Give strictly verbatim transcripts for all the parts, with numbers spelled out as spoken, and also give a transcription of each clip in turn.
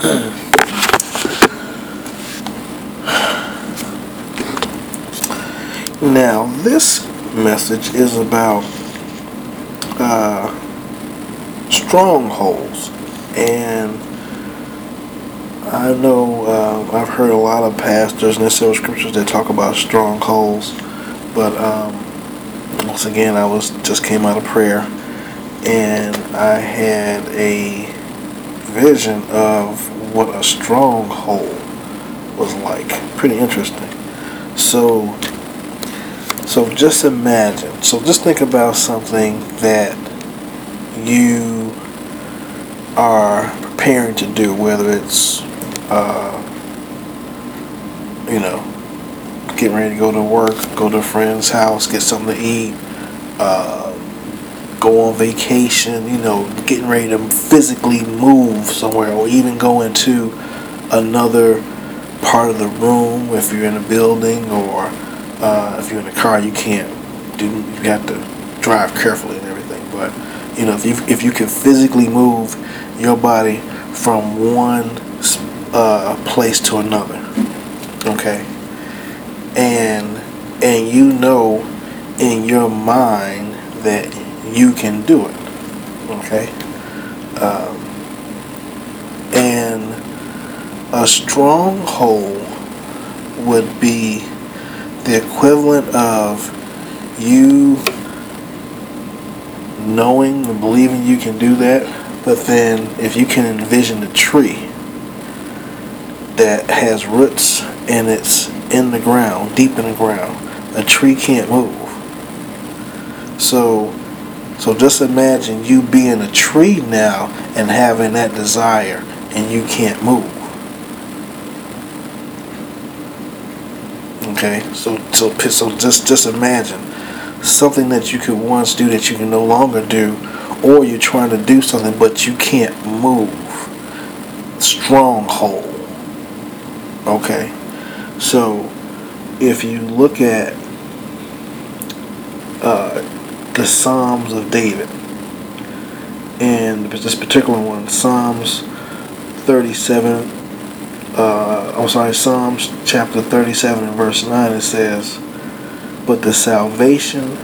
Now, this message is about uh, strongholds, and I know uh, I've heard a lot of pastors and there's several scriptures that talk about strongholds, but um, once again, I was just came out of prayer, and I had a vision of what a stronghold was like. Pretty interesting. So. So just imagine, so just think about something that you are preparing to do, whether it's, uh, you know, getting ready to go to work, go to a friend's house, get something to eat, uh, go on vacation, you know, getting ready to physically move somewhere, or even go into another part of the room if you're in a building, or Uh, if you're in a car, you can't do. You have to drive carefully and everything. But you know, if you if you can physically move your body from one uh, place to another, okay, and and you know in your mind that you can do it, okay, um, and a stronghold would be the equivalent of you knowing and believing you can do that, but then if you can envision a tree that has roots and it's in the ground, deep in the ground, a tree can't move. So, so just imagine you being a tree now and having that desire, and you can't move. Okay, so so so just just imagine something that you could once do that you can no longer do, or you're trying to do something but you can't move. Stronghold. Okay, so if you look at uh, the Psalms of David, and this particular one, Psalms thirty-seven. Uh, I'm sorry, Psalms chapter thirty-seven and verse nine, it says, "But the salvation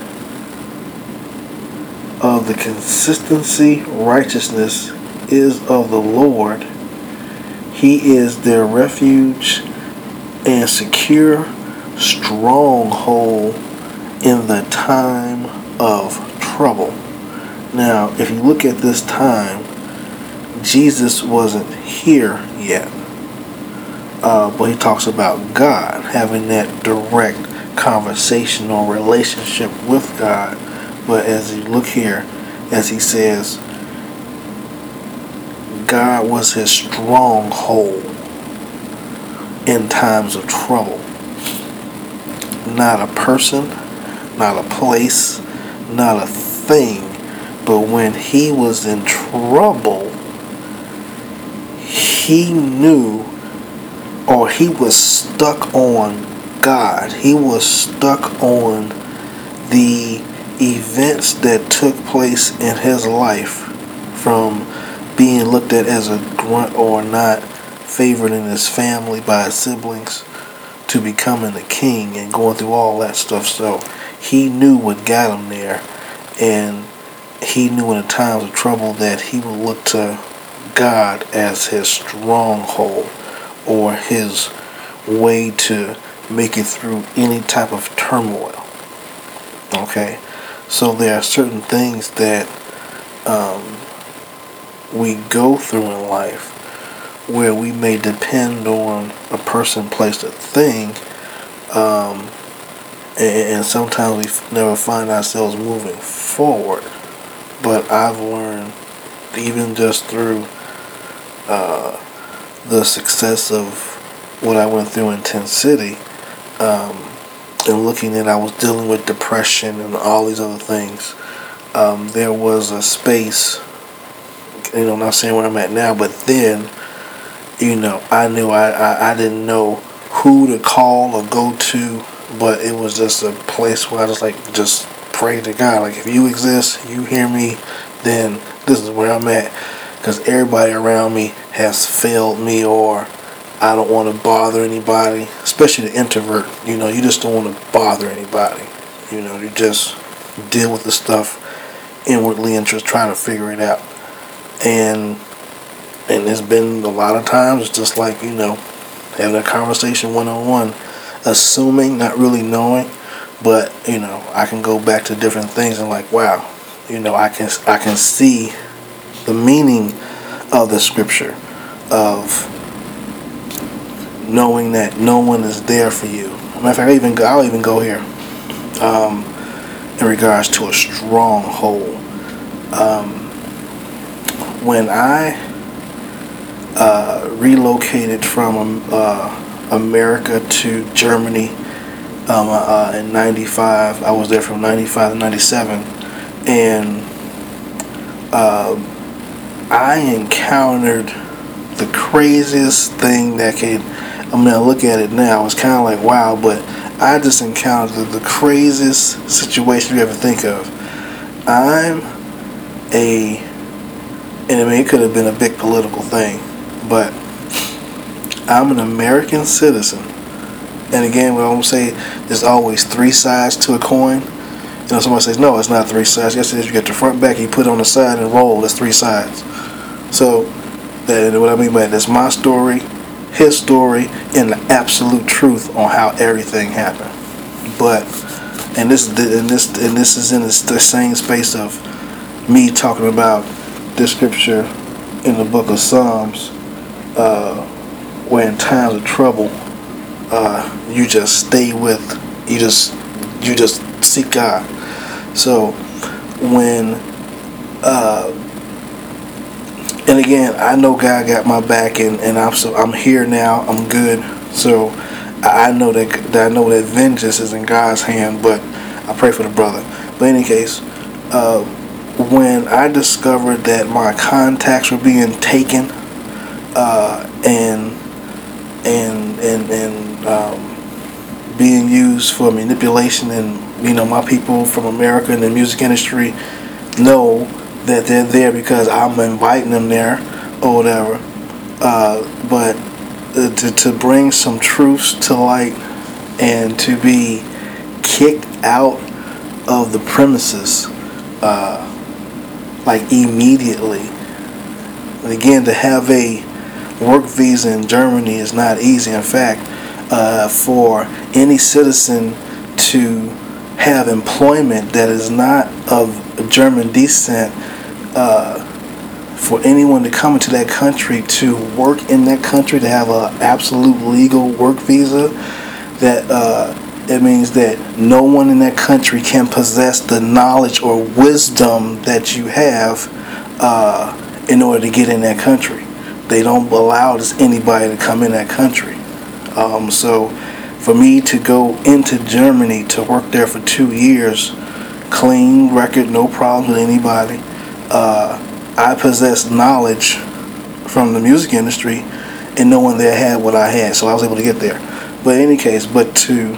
of the consistency righteousness is of the Lord. He is their refuge and secure stronghold in the time of trouble." Now, if you look at this time, Jesus wasn't here yet. Uh, but he talks about God having that direct conversational relationship with God. But as you look here, as he says, God was his stronghold in times of trouble. Not a person, not a place, not a thing, but when he was in trouble, he knew, or he was stuck on God. He was stuck on the events that took place in his life, from being looked at as a grunt or not favored in his family by his siblings, to becoming a king and going through all that stuff. So he knew what got him there, and he knew in the times of trouble that he would look to God as his stronghold, or his way to make it through any type of turmoil. Okay, so there are certain things that um, we go through in life where we may depend on a person, place, a thing, um, and, and sometimes we never find ourselves moving forward. But I've learned, even just through uh, the success of what I went through in Tent City, um, and looking at I was dealing with depression and all these other things, um, there was a space, you know, I'm not saying where I'm at now, but then, you know, I knew I, I, I didn't know who to call or go to, but it was just a place where I just like, just pray to God. Like, if you exist, you hear me, then this is where I'm at. Because everybody around me has failed me, or I don't want to bother anybody, especially the introvert. You know, you just don't want to bother anybody. You know, you just deal with the stuff inwardly and just trying to figure it out. And and there's been a lot of times it's just like, you know, having a conversation one-on-one, assuming, not really knowing, but, you know, I can go back to different things and like, wow, you know, I can I can see the meaning of the scripture of knowing that no one is there for you. Matter of fact, I even go, I'll even go here um, in regards to a stronghold. Um, when I uh, relocated from uh, America to Germany um, uh, in ninety-five, I was there from ninety-five to ninety-seven, and uh, I encountered the craziest thing that could, I mean, I look at it now, it's kind of like, wow, but I just encountered the craziest situation you ever think of. I'm a, and I mean, it could have been a big political thing, but I'm an American citizen. And again, what I'm going to say, there's always three sides to a coin. You know, somebody says, no, it's not three sides. Yes, it is. You get the front, back, you put it on the side and roll. There's three sides. So, that, what I mean by that, that's my story, his story, and the absolute truth on how everything happened. But, and this, and this, and this is in the same space of me talking about this scripture in the book of Psalms, uh, where in times of trouble, uh, you just stay with, you just, you just seek God. So, when, uh, and again, I know God got my back, and, and I'm so I'm here now. I'm good. So I know that, that I know that vengeance is in God's hand. But I pray for the brother. But in any case, uh, when I discovered that my contacts were being taken, uh, and and and and um, being used for manipulation, and you know, my people from America in the music industry know that they're there because I'm inviting them there or whatever, uh, but uh, to, to bring some truths to light and to be kicked out of the premises uh, like immediately. And again, to have a work visa in Germany is not easy. In fact, uh, for any citizen to have employment that is not of German descent, uh, for anyone to come into that country to work in that country, to have an absolute legal work visa, that uh, it means that no one in that country can possess the knowledge or wisdom that you have uh, in order to get in that country. They don't allow just anybody to come in that country. Um, so for me to go into Germany to work there for two years, clean record, no problems with anybody, uh, I possess knowledge from the music industry, and no one there had what I had, so I was able to get there. But in any case, but to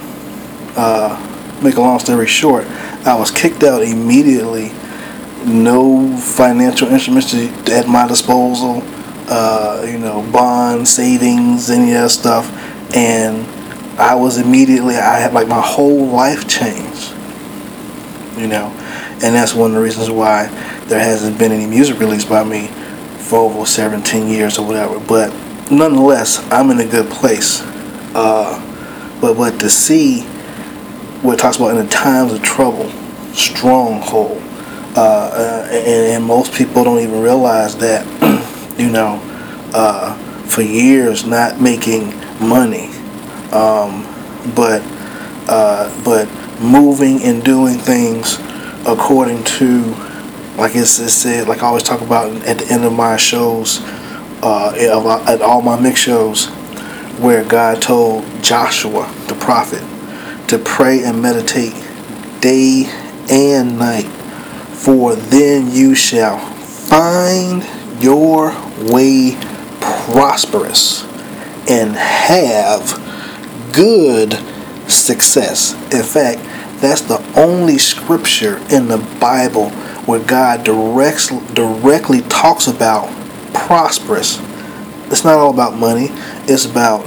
uh, make a long story short, I was kicked out immediately. No financial instruments to, at my disposal, uh, you know, bonds, savings, any of that stuff, and I was immediately, I had like my whole life changed, you know, and that's one of the reasons why there hasn't been any music released by me for over seventeen years or whatever. But nonetheless, I'm in a good place. Uh, but but to see what it talks about in the times of trouble, stronghold, uh, uh, and, and most people don't even realize that, you know, uh, for years not making money, um, but uh, but moving and doing things according to, like it's, it's said, like I always talk about at the end of my shows, uh, at all my mix shows, where God told Joshua, the prophet, to pray and meditate day and night, for then you shall find your way prosperous and have good success. In fact, that's the only scripture in the Bible where God directs, directly talks about prosperous. it's not all about money. It's about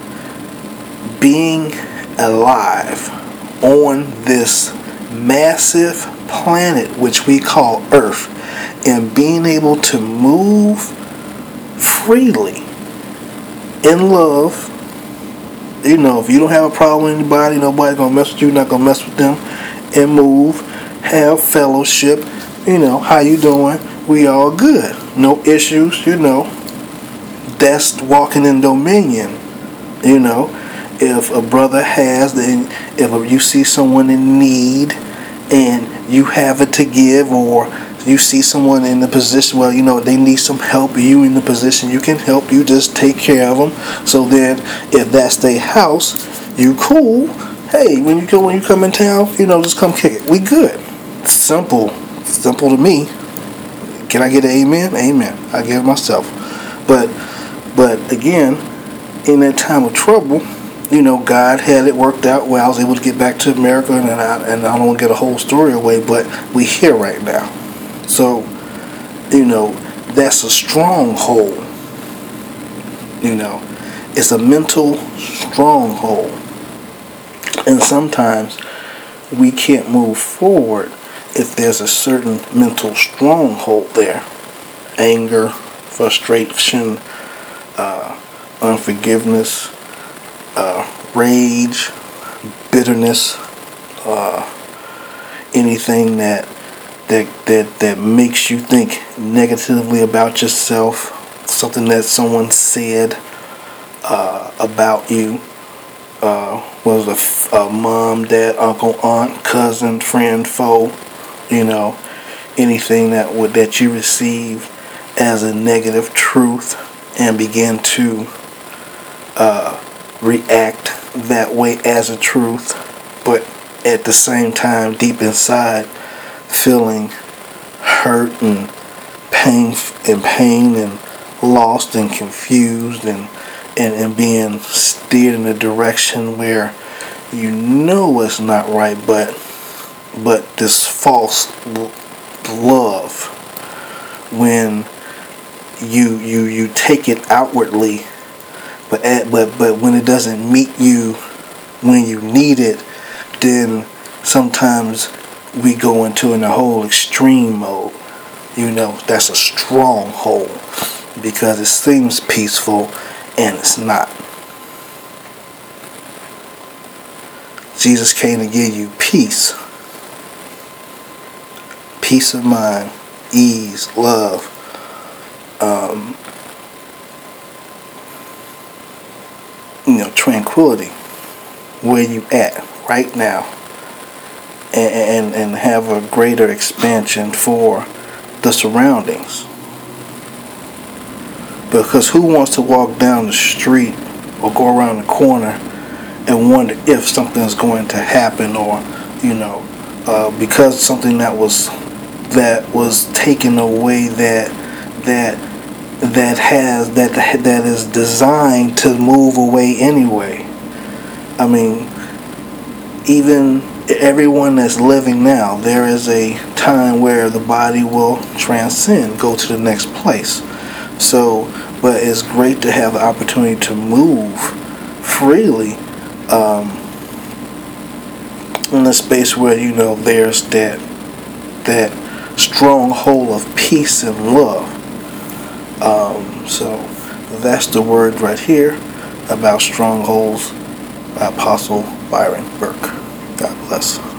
being alive on this massive planet which we call Earth, and being able to move freely in love. You know, if you don't have a problem with anybody, nobody gonna mess with you, not gonna mess with them, and move, have fellowship. You know, how you doing? We all good. No issues, you know. That's walking in dominion. You know, if a brother has, then if you see someone in need and you have it to give, or you see someone in the position, well, you know, they need some help, you in the position you can help, you just take care of them. So then, if that's their house, you cool. Hey, when you go, when you come in town, you know, just come kick it. We good. Simple. Simple to me. Can I get an amen? Amen. I give it myself. But, but again, in that time of trouble, you know, God had it worked out where I was able to get back to America, and I, and I don't want to get a whole story away, but we here right now. So, you know, that's a stronghold. You know, it's a mental stronghold. And sometimes we can't move forward if there's a certain mental stronghold there. Anger, frustration, uh, unforgiveness, uh, rage, bitterness, uh, anything that that that that makes you think negatively about yourself, something that someone said uh, about you, uh, was a, a mom, dad, uncle, aunt, cousin, friend, foe, you know, anything that would that you receive as a negative truth and begin to uh, react that way as a truth, but at the same time, deep inside, feeling hurt and pain and pain and lost and confused and, and, and being steered in a direction where you know it's not right, but but this false love, when you you you take it outwardly, but at, but but when it doesn't meet you when you need it, then sometimes we go into in a whole extreme mode. You know, that's a stronghold, because it seems peaceful and it's not. Jesus came to give you peace. Peace of mind, ease, love, um, you know, tranquility, where you at right now, and, and, and have a greater expansion for the surroundings. Because who wants to walk down the street or go around the corner and wonder if something's going to happen, or, you know, uh, because something that was that was taken away, that that that has that that is designed to move away anyway. I mean, even everyone that's living now, there is a time where the body will transcend, go to the next place. So, but it's great to have the opportunity to move freely um, in a space where, you know, there's that that stronghold of peace and love. Um, so that's the word right here about strongholds by Apostle Byron Burke. God bless.